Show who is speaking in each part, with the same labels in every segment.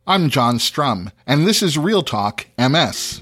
Speaker 1: I'm John Strum, and this is Real Talk MS.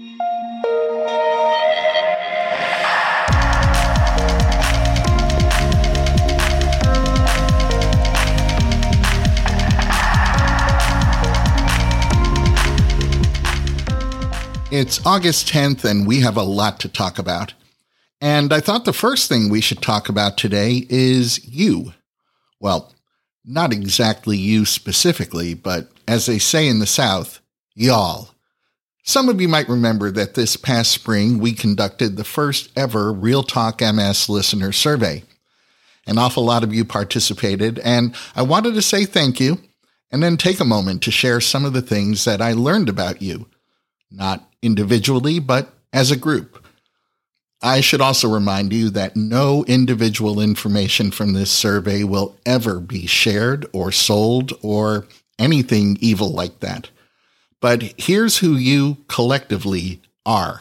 Speaker 1: It's August 10th, and we have a lot to talk about. And I thought the first thing we should talk about today is you. Well, not exactly you specifically, but as they say in the South, y'all. Some of you might remember that this past spring we conducted the first ever Real Talk MS listener survey. An awful lot of you participated, and I wanted to say thank you, and then take a moment to share some of the things that I learned about you. Not individually, but as a group. I should also remind you that no individual information from this survey will ever be shared or sold or anything evil like that. But here's who you collectively are.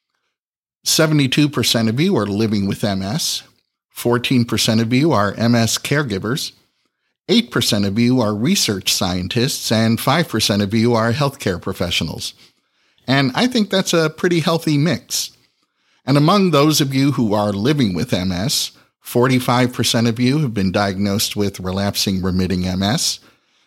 Speaker 1: 72% of you are living with MS. 14% of you are MS caregivers. 8% of you are research scientists, and 5% of you are healthcare professionals. And I think that's a pretty healthy mix. And among those of you who are living with MS, 45% of you have been diagnosed with relapsing remitting MS,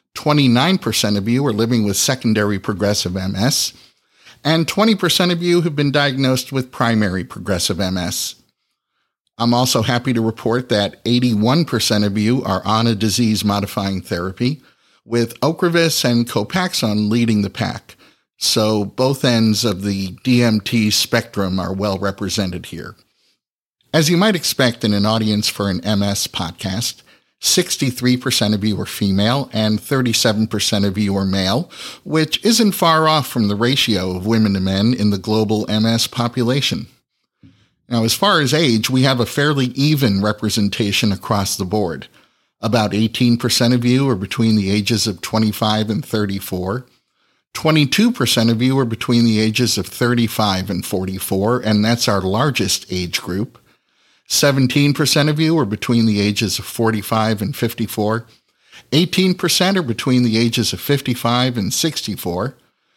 Speaker 1: 29% of you are living with secondary progressive MS, and 20% of you have been diagnosed with primary progressive MS. I'm also happy to report that 81% of you are on a disease-modifying therapy, with Ocrevus and Copaxone leading the pack. So both ends of the DMT spectrum are well represented here. As you might expect in an audience for an MS podcast, 63% of you are female and 37% of you are male, which isn't far off from the ratio of women to men in the global MS population. Now, as far as age, we have a fairly even representation across the board. About 18% of you are between the ages of 25 and 34. 22% of you are between the ages of 35 and 44, and that's our largest age group. 17% of you are between the ages of 45 and 54. 18% are between the ages of 55 and 64.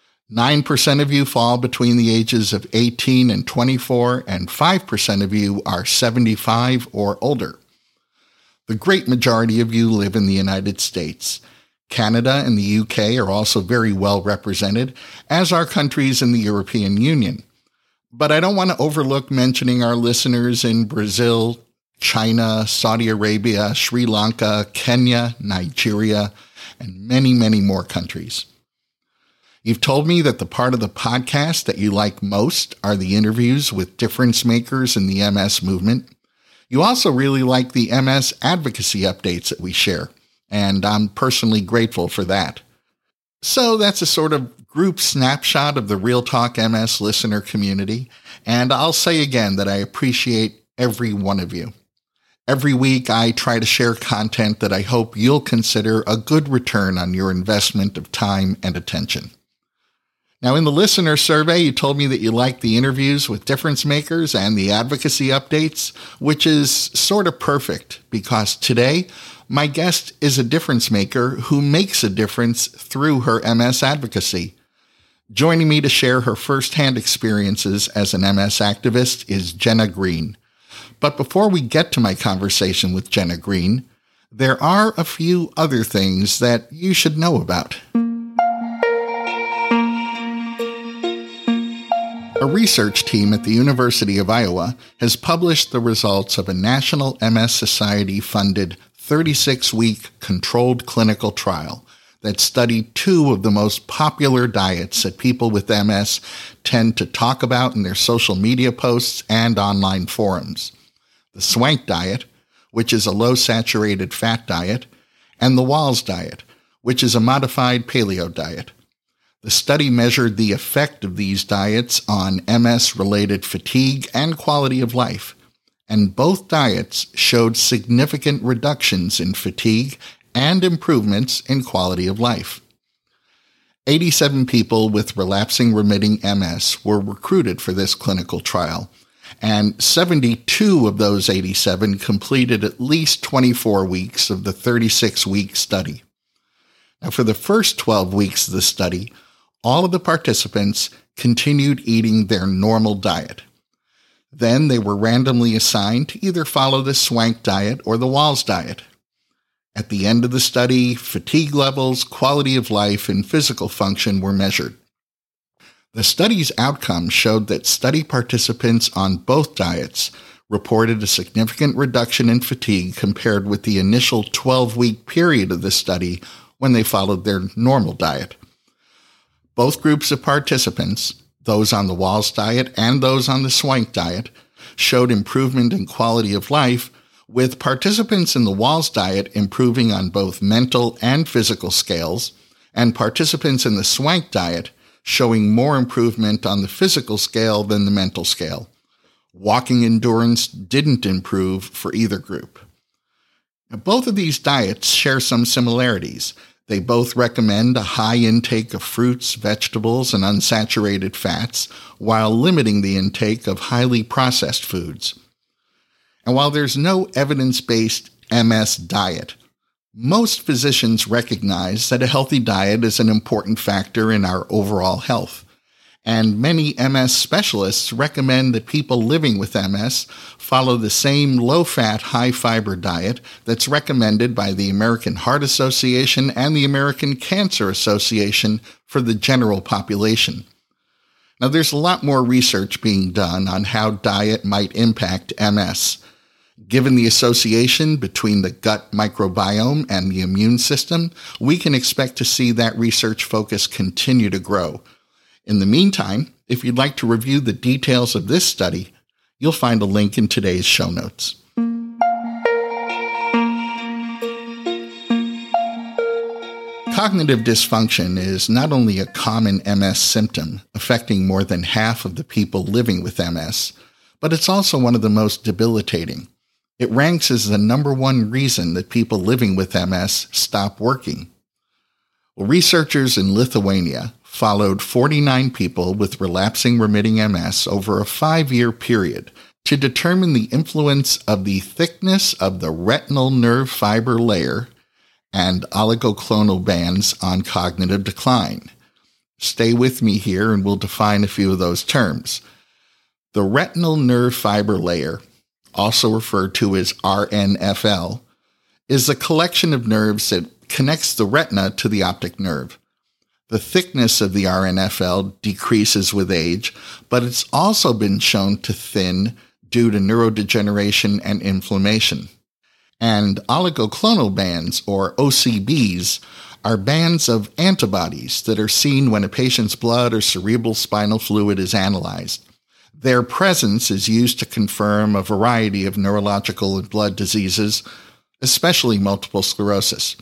Speaker 1: 9% of you fall between the ages of 18 and 24, and 5% of you are 75 or older. The great majority of you live in the United States. Canada and the UK are also very well represented, as are countries in the European Union. But I don't want to overlook mentioning our listeners in Brazil, China, Saudi Arabia, Sri Lanka, Kenya, Nigeria, and many, many more countries. You've told me that the part of the podcast that you like most are the interviews with difference makers in the MS movement. You also really like the MS advocacy updates that we share, and I'm personally grateful for that. So that's a sort of group snapshot of the Real Talk MS listener community, and I'll say again that I appreciate every one of you. Every week I try to share content that I hope you'll consider a good return on your investment of time and attention. Now, in the listener survey, you told me that you liked the interviews with difference makers and the advocacy updates, which is sort of perfect because today, my guest is a difference maker who makes a difference through her MS advocacy. Joining me to share her firsthand experiences as an MS activist is Jenna Green. But before we get to my conversation with Jenna Green, there are a few other things that you should know about. A research team at the University of Iowa has published the results of a National MS Society-funded 36-week controlled clinical trial that studied two of the most popular diets that people with MS tend to talk about in their social media posts and online forums. The Swank diet, which is a low-saturated fat diet, and the Wahls diet, which is a modified paleo diet. The study measured the effect of these diets on MS-related fatigue and quality of life, and both diets showed significant reductions in fatigue and improvements in quality of life. 87 people with relapsing remitting MS were recruited for this clinical trial, and 72 of those 87 completed at least 24 weeks of the 36-week study. Now, for the first 12 weeks of the study, all of the participants continued eating their normal diet. Then they were randomly assigned to either follow the Swank diet or the Wahls diet. At the end of the study, fatigue levels, quality of life, and physical function were measured. The study's outcomes showed that study participants on both diets reported a significant reduction in fatigue compared with the initial 12-week period of the study when they followed their normal diet. Both groups of participants, those on the Wahls diet and those on the Swank diet, showed improvement in quality of life, with participants in the Wahls diet improving on both mental and physical scales, and participants in the Swank diet showing more improvement on the physical scale than the mental scale. Walking endurance didn't improve for either group. Now, both of these diets share some similarities. They both recommend a high intake of fruits, vegetables, and unsaturated fats, while limiting the intake of highly processed foods. And while there's no evidence-based MS diet, most physicians recognize that a healthy diet is an important factor in our overall health. And many MS specialists recommend that people living with MS follow the same low-fat, high-fiber diet that's recommended by the American Heart Association and the American Cancer Association for the general population. Now, there's a lot more research being done on how diet might impact MS. Given the association between the gut microbiome and the immune system, we can expect to see that research focus continue to grow. In the meantime, if you'd like to review the details of this study, you'll find a link in today's show notes. Cognitive dysfunction is not only a common MS symptom affecting more than half of the people living with MS, but it's also one of the most debilitating. It ranks as the number one reason that people living with MS stop working. Well, researchers in Lithuania followed 49 people with relapsing remitting MS over a 5-year period to determine the influence of the thickness of the retinal nerve fiber layer and oligoclonal bands on cognitive decline. Stay with me here and we'll define a few of those terms. The retinal nerve fiber layer, also referred to as RNFL, is a collection of nerves that connects the retina to the optic nerve. The thickness of the RNFL decreases with age, but it's also been shown to thin due to neurodegeneration and inflammation. And oligoclonal bands, or OCBs, are bands of antibodies that are seen when a patient's blood or cerebral spinal fluid is analyzed. Their presence is used to confirm a variety of neurological and blood diseases, especially multiple sclerosis.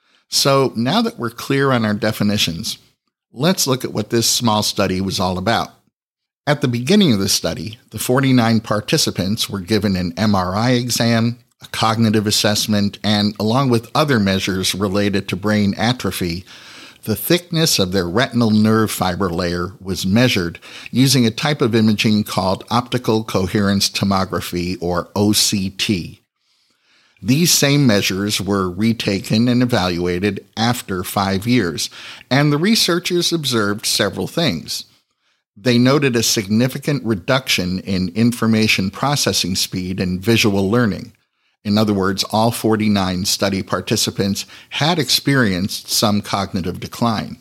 Speaker 1: So now that we're clear on our definitions, let's look at what this small study was all about. At the beginning of the study, the 49 participants were given an MRI exam, a cognitive assessment, and along with other measures related to brain atrophy, the thickness of their retinal nerve fiber layer was measured using a type of imaging called optical coherence tomography, or OCT. These same measures were retaken and evaluated after 5 years, and the researchers observed several things. They noted a significant reduction in information processing speed and visual learning. In other words, all 49 study participants had experienced some cognitive decline.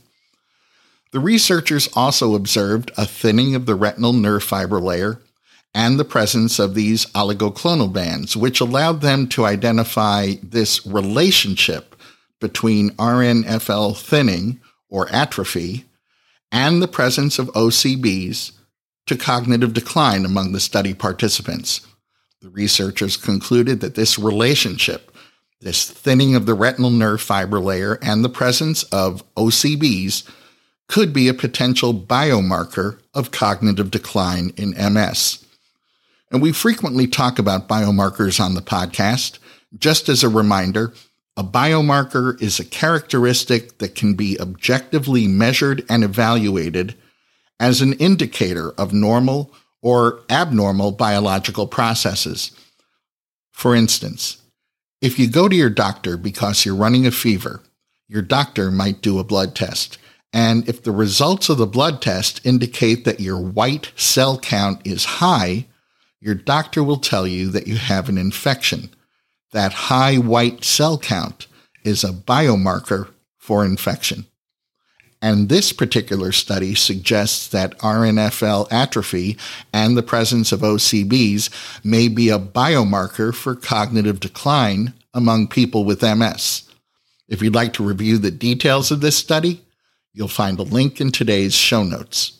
Speaker 1: The researchers also observed a thinning of the retinal nerve fiber layer and the presence of these oligoclonal bands, which allowed them to identify this relationship between RNFL thinning, or atrophy, and the presence of OCBs to cognitive decline among the study participants. The researchers concluded that this relationship, this thinning of the retinal nerve fiber layer and the presence of OCBs, could be a potential biomarker of cognitive decline in MS. And we frequently talk about biomarkers on the podcast. Just as a reminder, a biomarker is a characteristic that can be objectively measured and evaluated as an indicator of normal or abnormal biological processes. For instance, if you go to your doctor because you're running a fever, your doctor might do a blood test. And if the results of the blood test indicate that your white cell count is high, your doctor will tell you that you have an infection. That high white cell count is a biomarker for infection. And this particular study suggests that RNFL atrophy and the presence of OCBs may be a biomarker for cognitive decline among people with MS. If you'd like to review the details of this study, you'll find a link in today's show notes.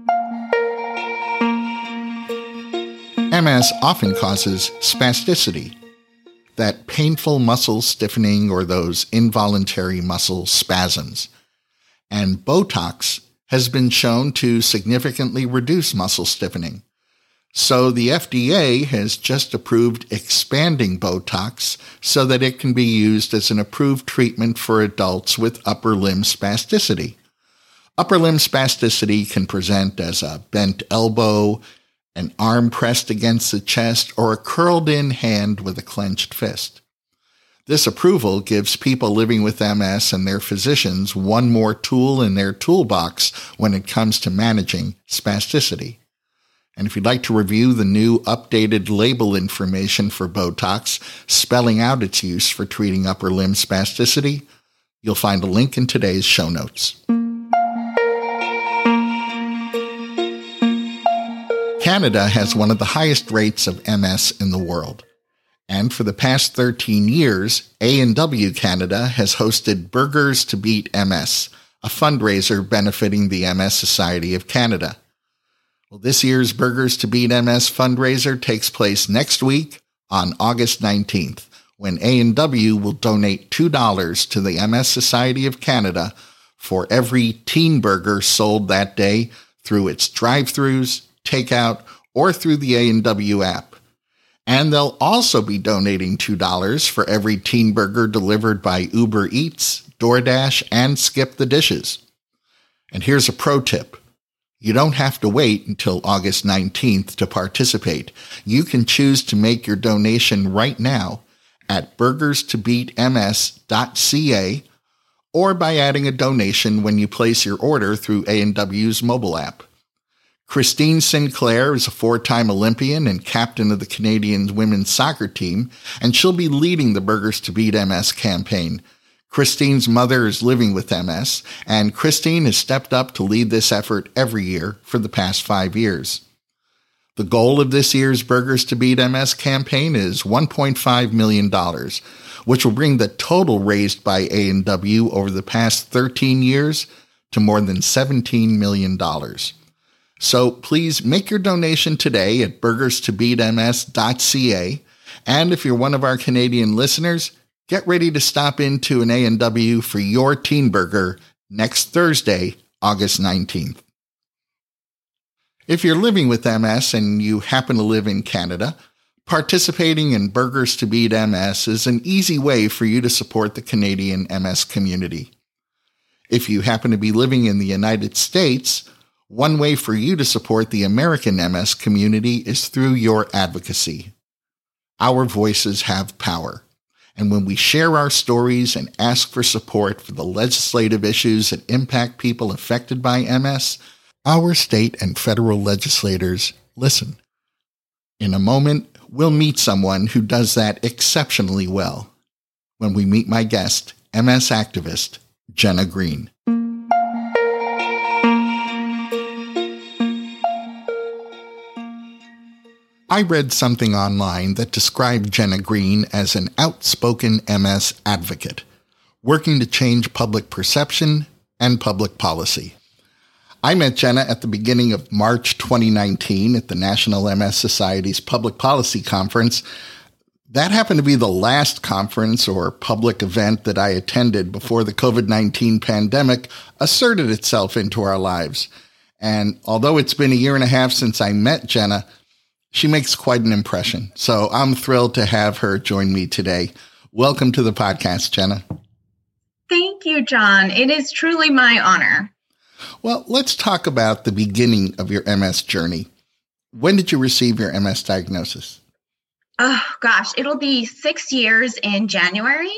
Speaker 1: MS often causes spasticity, that painful muscle stiffening or those involuntary muscle spasms. And Botox has been shown to significantly reduce muscle stiffening. So the FDA has just approved expanding Botox so that it can be used as an approved treatment for adults with upper limb spasticity. Upper limb spasticity can present as a bent elbow, an arm pressed against the chest, or a curled-in hand with a clenched fist. This approval gives people living with MS and their physicians one more tool in their toolbox when it comes to managing spasticity. And if you'd like to review the new updated label information for Botox, spelling out its use for treating upper limb spasticity, you'll find a link in today's show notes. Canada has one of the highest rates of MS in the world. And for the past 13 years, A&W Canada has hosted Burgers to Beat MS, a fundraiser benefiting the MS Society of Canada. Well, this year's Burgers to Beat MS fundraiser takes place next week on August 19th, when A&W will donate $2 to the MS Society of Canada for every teen burger sold that day through its drive-thrus, takeout, or through the A&W app. And they'll also be donating $2 for every teen burger delivered by Uber Eats, DoorDash, and Skip the Dishes. And here's a pro tip. You don't have to wait until August 19th to participate. You can choose to make your donation right now at burgerstobeatms.ca or by adding a donation when you place your order through A&W's mobile app. Christine Sinclair is a four-time Olympian and captain of the Canadian women's soccer team, and she'll be leading the Burgers to Beat MS campaign. Christine's mother is living with MS, and Christine has stepped up to lead this effort every year for the past 5 years. The goal of this year's Burgers to Beat MS campaign is $1.5 million, which will bring the total raised by A&W over the past 13 years to more than $17 million. So please make your donation today at burgerstobeatms.ca. And if you're one of our Canadian listeners, get ready to stop into an A&W for your teen burger next Thursday, August 19th. If you're living with MS and you happen to live in Canada, participating in Burgers to Beat MS is an easy way for you to support the Canadian MS community. If you happen to be living in the United States, one way for you to support the American MS community is through your advocacy. Our voices have power, and when we share our stories and ask for support for the legislative issues that impact people affected by MS, our state and federal legislators listen. In a moment, we'll meet someone who does that exceptionally well when we meet my guest, MS activist Jenna Green. I read something online that described Jenna Green as an outspoken MS advocate, working to change public perception and public policy. I met Jenna at the beginning of March 2019 at the National MS Society's Public Policy Conference. That happened to be the last conference or public event that I attended before the COVID-19 pandemic asserted itself into our lives. And although it's been a year and a half since I met Jenna, she makes quite an impression. So I'm thrilled to have her join me today. Welcome to the podcast, Jenna.
Speaker 2: Thank you, John. It is truly my honor.
Speaker 1: Well, let's talk about the beginning of your MS journey. When did you receive your MS diagnosis?
Speaker 2: Oh, gosh, it'll be 6 years in January.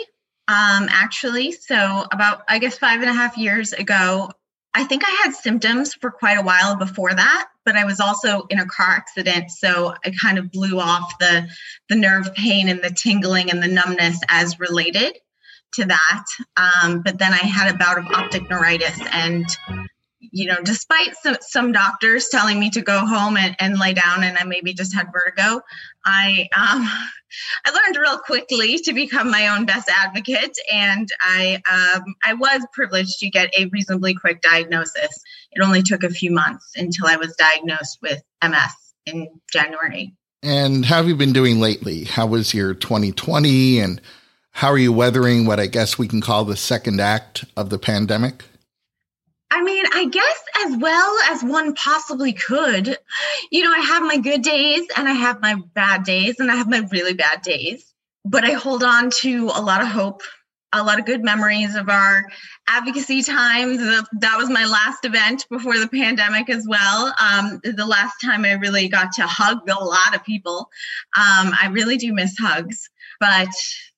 Speaker 2: Actually, so about, I guess, 5.5 years ago, I think I had symptoms for quite a while before that, but I was also in a car accident. So I kind of blew off the nerve pain and the tingling and the numbness as related to that. But then I had a bout of optic neuritis, and despite some doctors telling me to go home and lay down, and I maybe just had vertigo, I learned real quickly to become my own best advocate, and I was privileged to get a reasonably quick diagnosis. It only took a few months until I was diagnosed with MS in January.
Speaker 1: And how have you been doing lately? How was your 2020, and how are you weathering what I guess we can call the second act of the pandemic?
Speaker 2: I mean, I guess as well as one possibly could. I have my good days and I have my bad days and I have my really bad days. But I hold on to a lot of hope, a lot of good memories of our advocacy times. That was my last event before the pandemic as well. The last time I really got to hug a lot of people. I really do miss hugs. But,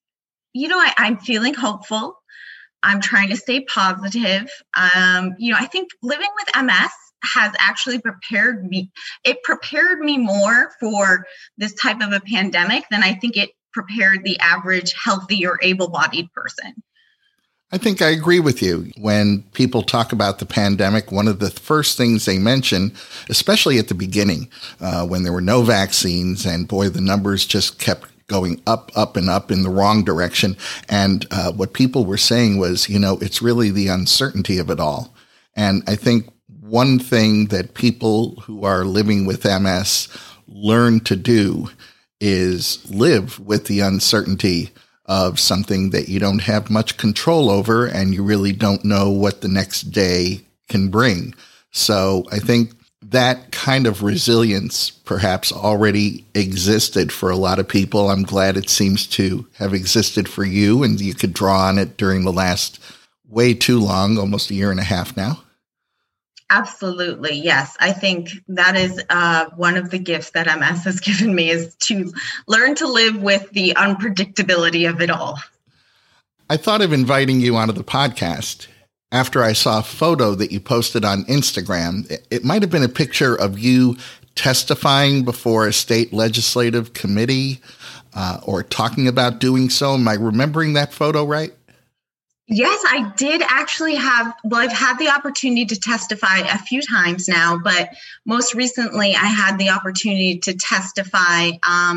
Speaker 2: I'm feeling hopeful. I'm trying to stay positive. I think living with MS has actually prepared me. It prepared me more for this type of a pandemic than I think it prepared the average healthy or able-bodied person.
Speaker 1: I think I agree with you. When people talk about the pandemic, one of the first things they mention, especially at the beginning, when there were no vaccines, and boy, the numbers just kept going up and up in the wrong direction. And what people were saying was, it's really the uncertainty of it all. And I think one thing that people who are living with MS learn to do is live with the uncertainty of something that you don't have much control over, and you really don't know what the next day can bring. So I think that kind of resilience perhaps already existed for a lot of people. I'm glad it seems to have existed for you, and you could draw on it during the last way too long, almost a year and a half now.
Speaker 2: Absolutely. Yes. I think that is one of the gifts that MS has given me, is to learn to live with the unpredictability of it all.
Speaker 1: I thought of inviting you onto the podcast after I saw a photo that you posted on Instagram. It might have been a picture of you testifying before a state legislative committee or talking about doing so. Am I remembering that photo right?
Speaker 2: Yes, I did actually I've had the opportunity to testify a few times now, but most recently I had the opportunity to testify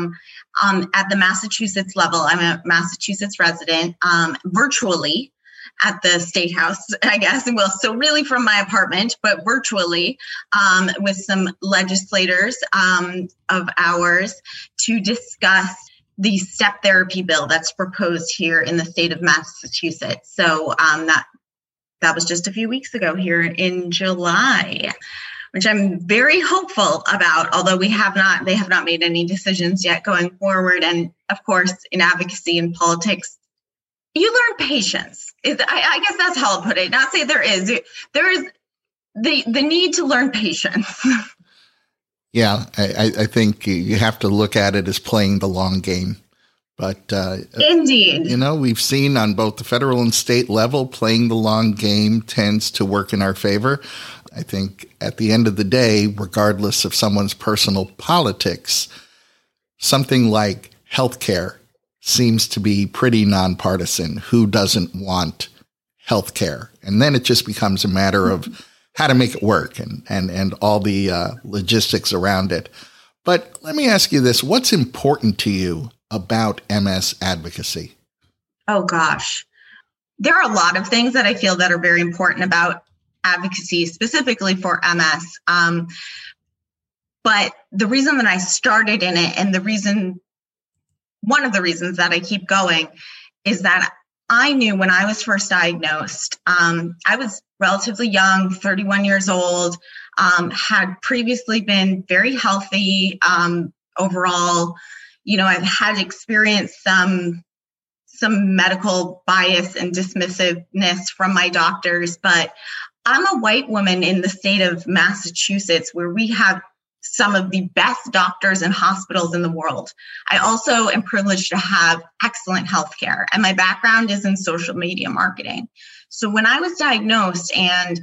Speaker 2: at the Massachusetts level. I'm a Massachusetts resident, virtually at the State House, I guess. Well, so really from my apartment, but virtually with some legislators of ours to discuss the step therapy bill that's proposed here in the state of Massachusetts. So that was just a few weeks ago here in July, which I'm very hopeful about, although they have not made any decisions yet going forward. And of course, in advocacy and politics, you learn patience. I guess that's how I'll put it. Not say there is the need to learn patience.
Speaker 1: Yeah, I think you have to look at it as playing the long game. But
Speaker 2: indeed,
Speaker 1: we've seen on both the federal and state level, playing the long game tends to work in our favor. I think at the end of the day, regardless of someone's personal politics, something like healthcare seems to be pretty nonpartisan. Who doesn't want healthcare? And then it just becomes a matter of how to make it work and all the logistics around it. But let me ask you this. What's important to you about MS advocacy?
Speaker 2: Oh, gosh. There are a lot of things that I feel that are very important about advocacy, specifically for MS. But the reason that I started in it, and one of the reasons that I keep going, is that I knew when I was first diagnosed, I was relatively young, 31 years old, had previously been very healthy overall. I've had experienced some medical bias and dismissiveness from my doctors, but I'm a white woman in the state of Massachusetts, where we have some of the best doctors and hospitals in the world. I also am privileged to have excellent healthcare, and my background is in social media marketing. So when I was diagnosed and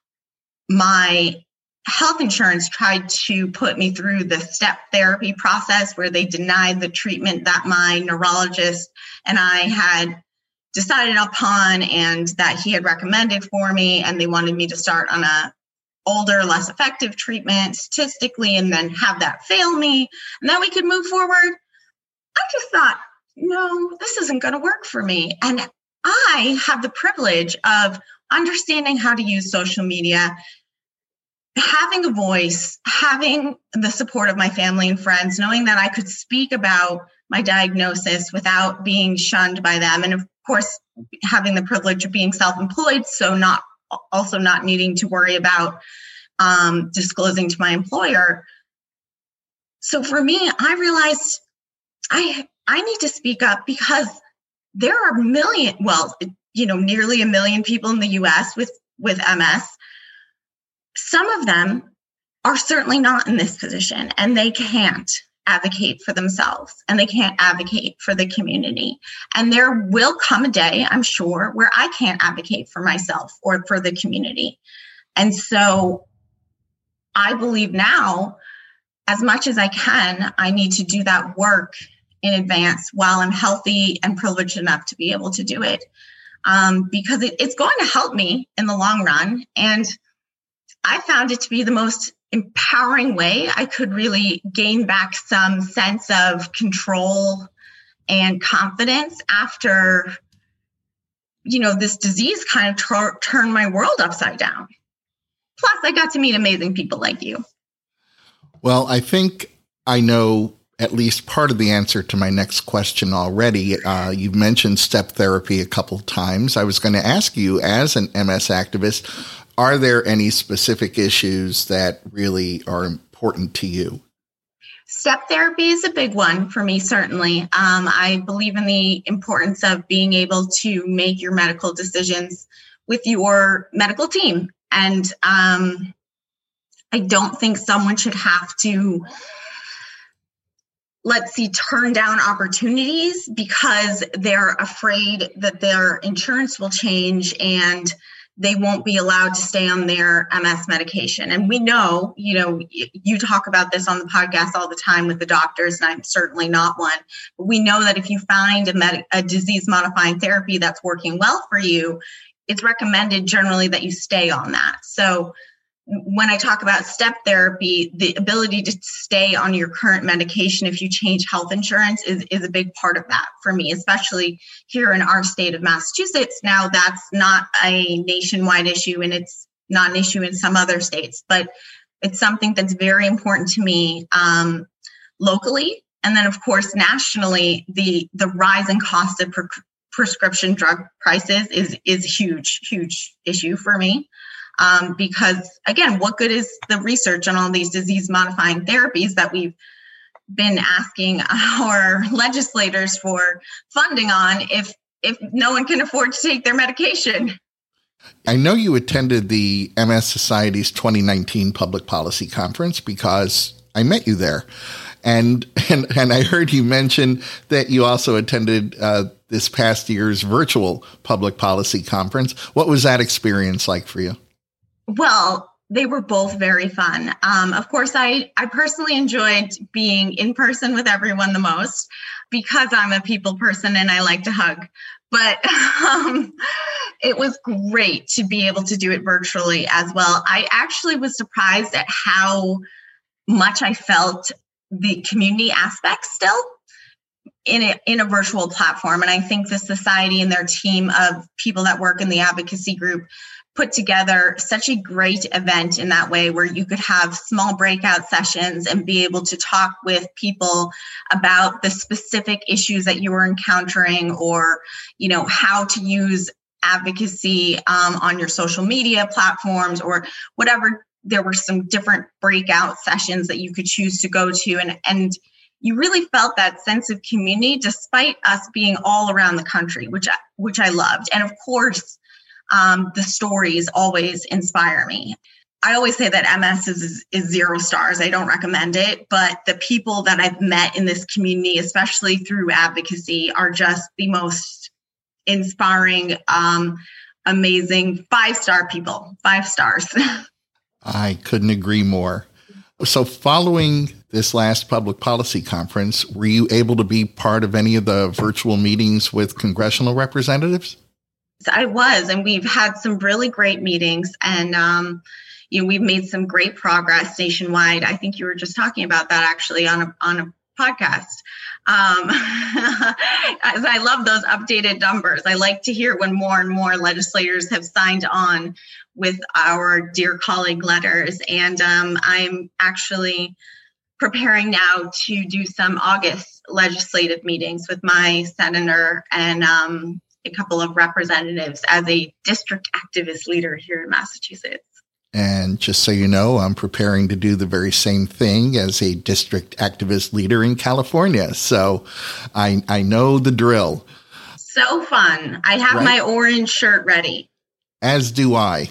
Speaker 2: my health insurance tried to put me through the step therapy process where they denied the treatment that my neurologist and I had decided upon and that he had recommended for me, and they wanted me to start on a older, less effective treatment statistically and then have that fail me, and then we could move forward. I just thought, no, this isn't going to work for me. And I have the privilege of understanding how to use social media, having a voice, having the support of my family and friends, knowing that I could speak about my diagnosis without being shunned by them. And of course, having the privilege of being self-employed, so not needing to worry about disclosing to my employer. So for me, I realized I need to speak up because there are nearly 1 million people in the US with MS. Some of them are certainly not in this position, and they can't advocate for themselves, and they can't advocate for the community. And there will come a day, I'm sure, where I can't advocate for myself or for the community. And so I believe now, as much as I can, I need to do that work in advance while I'm healthy and privileged enough to be able to do it, because it's going to help me in the long run. And I found it to be the most empowering way I could really gain back some sense of control and confidence after, this disease kind of turned my world upside down. Plus, I got to meet amazing people like you.
Speaker 1: Well, I think I know at least part of the answer to my next question already. You've mentioned step therapy a couple of times. I was going to ask you, as an MS activist, are there any specific issues that really are important to you?
Speaker 2: Step therapy is a big one for me, certainly. I believe in the importance of being able to make your medical decisions with your medical team. And I don't think someone should have to, turn down opportunities because they're afraid that their insurance will change and they won't be allowed to stay on their MS medication. And we know, you talk about this on the podcast all the time with the doctors, and I'm certainly not one, but we know that if you find a disease-modifying therapy that's working well for you, it's recommended generally that you stay on that. So when I talk about step therapy, the ability to stay on your current medication if you change health insurance is a big part of that for me, especially here in our state of Massachusetts. Now, that's not a nationwide issue, and it's not an issue in some other states, but it's something that's very important to me locally. And then, of course, nationally, the rising cost of prescription drug prices is huge issue for me. Because again, what good is the research on all these disease-modifying therapies that we've been asking our legislators for funding on if no one can afford to take their medication?
Speaker 1: I know you attended the MS Society's 2019 Public Policy Conference because I met you there. And I heard you mention that you also attended this past year's virtual Public Policy Conference. What was that experience like for you?
Speaker 2: Well, they were both very fun. Of course, I personally enjoyed being in person with everyone the most because I'm a people person and I like to hug. But it was great to be able to do it virtually as well. I actually was surprised at how much I felt the community aspect still in a virtual platform. And I think the society and their team of people that work in the advocacy group put together such a great event in that way, where you could have small breakout sessions and be able to talk with people about the specific issues that you were encountering, or, how to use advocacy on your social media platforms or whatever. There were some different breakout sessions that you could choose to go to. And you really felt that sense of community despite us being all around the country, which I loved. And of course, the stories always inspire me. I always say that MS is 0 stars. I don't recommend it, but the people that I've met in this community, especially through advocacy, are just the most inspiring, amazing 5-star people, 5 stars.
Speaker 1: I couldn't agree more. So following this last public policy conference, were you able to be part of any of the virtual meetings with congressional representatives?
Speaker 2: I was, and we've had some really great meetings, and we've made some great progress nationwide. I think you were just talking about that actually on a podcast. I love those updated numbers. I like to hear when more and more legislators have signed on with our Dear Colleague letters. And I'm actually preparing now to do some August legislative meetings with my senator and a couple of representatives as a district activist leader here in Massachusetts.
Speaker 1: And just so you know, I'm preparing to do the very same thing as a district activist leader in California. So I know the drill.
Speaker 2: So fun. I have my orange shirt ready.
Speaker 1: As do I.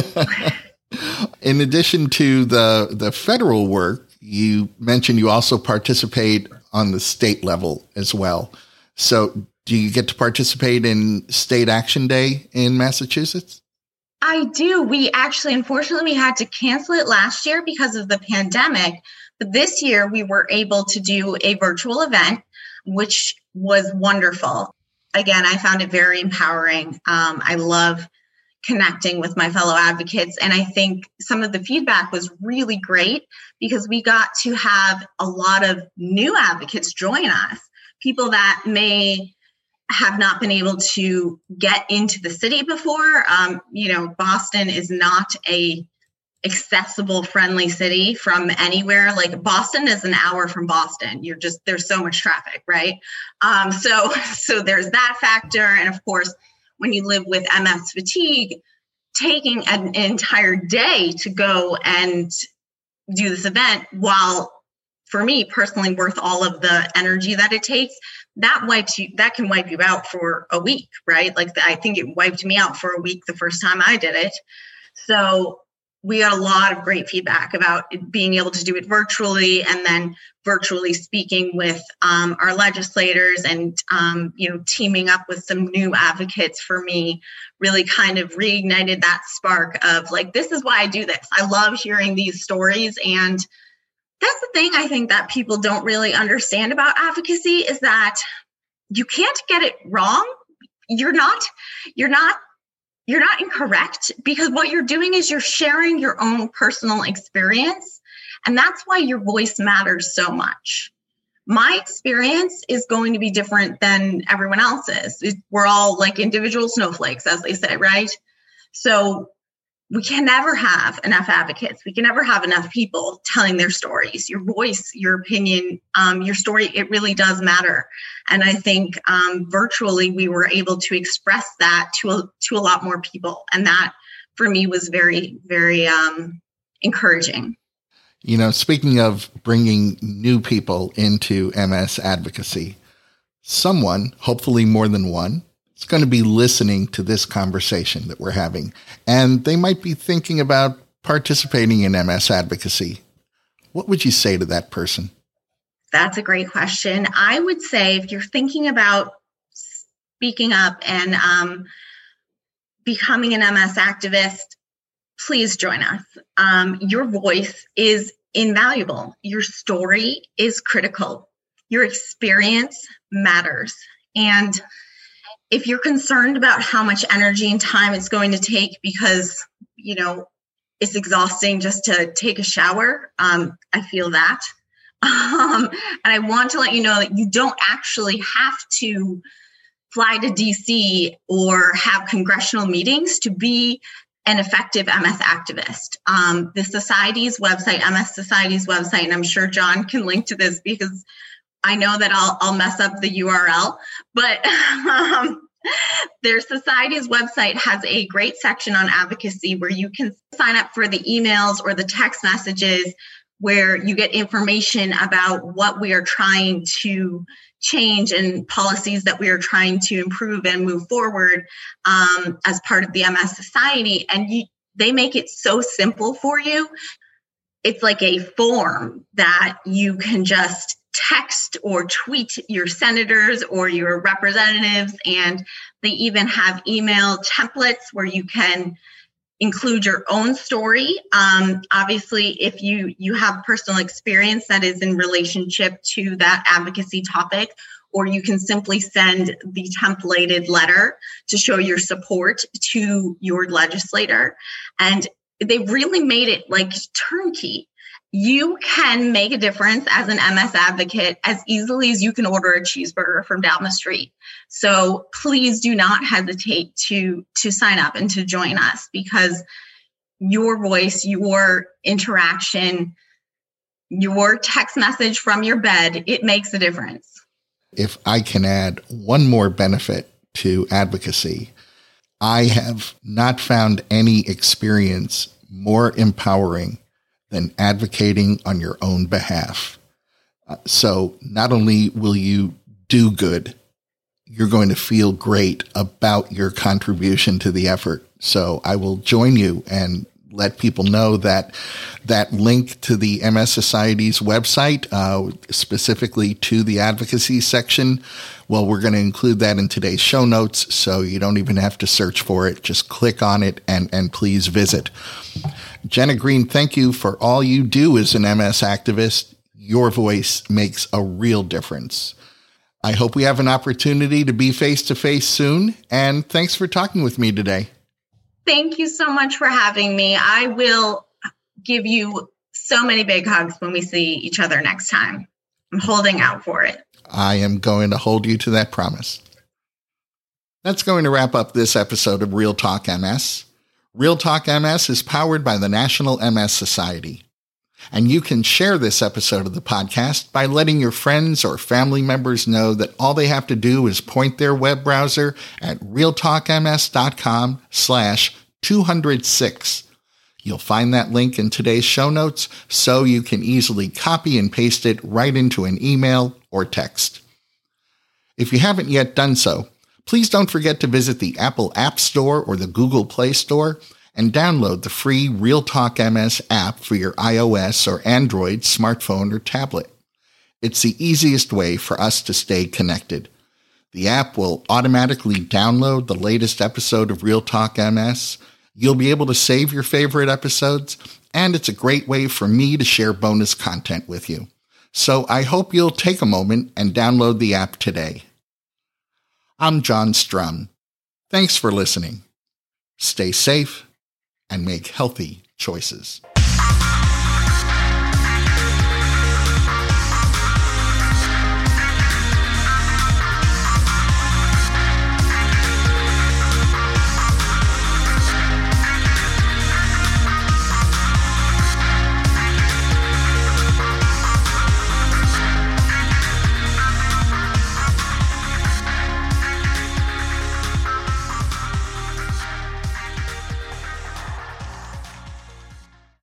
Speaker 1: In addition to the federal work, you mentioned you also participate on the state level as well. So do you get to participate in State Action Day in Massachusetts?
Speaker 2: I do. We actually, unfortunately, we had to cancel it last year because of the pandemic. But this year we were able to do a virtual event, which was wonderful. Again, I found it very empowering. I love connecting with my fellow advocates. And I think some of the feedback was really great because we got to have a lot of new advocates join us, people that may have not been able to get into the city before. Boston is not a accessible, friendly city from anywhere. Like Boston is an hour from Boston. There's so much traffic, right? So there's that factor. And of course, when you live with MS fatigue, taking an entire day to go and do this event, while for me personally worth all of the energy that it takes, that can wipe you out for a week, right? Like I think it wiped me out for a week the first time I did it. So we got a lot of great feedback about being able to do it virtually, and then virtually speaking with our legislators and, teaming up with some new advocates for me really kind of reignited that spark of like, this is why I do this. I love hearing these stories. And that's the thing I think that people don't really understand about advocacy is that you can't get it wrong. You're not incorrect, because what you're doing is you're sharing your own personal experience. And that's why your voice matters so much. My experience is going to be different than everyone else's. We're all like individual snowflakes, as they say, right? So we can never have enough advocates. We can never have enough people telling their stories. Your voice, your opinion, your story, it really does matter. And I think virtually we were able to express that to a lot more people. And that for me was very, very encouraging.
Speaker 1: Speaking of bringing new people into MS advocacy, someone, hopefully more than one, is going to be listening to this conversation that we're having, and they might be thinking about participating in MS advocacy. What would you say to that person?
Speaker 2: That's a great question. I would say if you're thinking about speaking up and becoming an MS activist, please join us. Your voice is invaluable. Your story is critical. Your experience matters. And if you're concerned about how much energy and time it's going to take because, it's exhausting just to take a shower, I feel that. And I want to let you know that you don't actually have to fly to DC or have congressional meetings to be an effective MS activist. The Society's website, MS Society's website, and I'm sure John can link to this because I know that I'll mess up the URL, but their Society's website has a great section on advocacy where you can sign up for the emails or the text messages where you get information about what we are trying to change and policies that we are trying to improve and move forward as part of the MS Society. And they make it so simple for you. It's like a form that you can just text or tweet your senators or your representatives. And they even have email templates where you can include your own story. Obviously, if you have personal experience that is in relationship to that advocacy topic, or you can simply send the templated letter to show your support to your legislator. And they really made it like turnkey. You can make a difference as an MS advocate as easily as you can order a cheeseburger from down the street. So please do not hesitate to sign up and to join us, because your voice, your interaction, your text message from your bed, it makes a difference.
Speaker 1: If I can add one more benefit to advocacy, I have not found any experience more empowering than advocating on your own behalf. So not only will you do good, you're going to feel great about your contribution to the effort. So I will join you and let people know that that link to the MS Society's website, specifically to the advocacy section, well, we're going to include that in today's show notes, so you don't even have to search for it. Just click on it and please visit. Jenna Green, thank you for all you do as an MS activist. Your voice makes a real difference. I hope we have an opportunity to be face-to-face soon, and thanks for talking with me today.
Speaker 2: Thank you so much for having me. I will give you so many big hugs when we see each other next time. I'm holding out for it.
Speaker 1: I am going to hold you to that promise. That's going to wrap up this episode of Real Talk MS. Real Talk MS is powered by the National MS Society. And you can share this episode of the podcast by letting your friends or family members know that all they have to do is point their web browser at realtalkms.com/206. You'll find that link in today's show notes, so you can easily copy and paste it right into an email or text. If you haven't yet done so, please don't forget to visit the Apple App Store or the Google Play Store and download the free Real Talk MS app for your iOS or Android smartphone or tablet. It's the easiest way for us to stay connected. The app will automatically download the latest episode of Real Talk MS. You'll be able to save your favorite episodes, and it's a great way for me to share bonus content with you. So I hope you'll take a moment and download the app today. I'm John Strum. Thanks for listening. Stay safe and make healthy choices.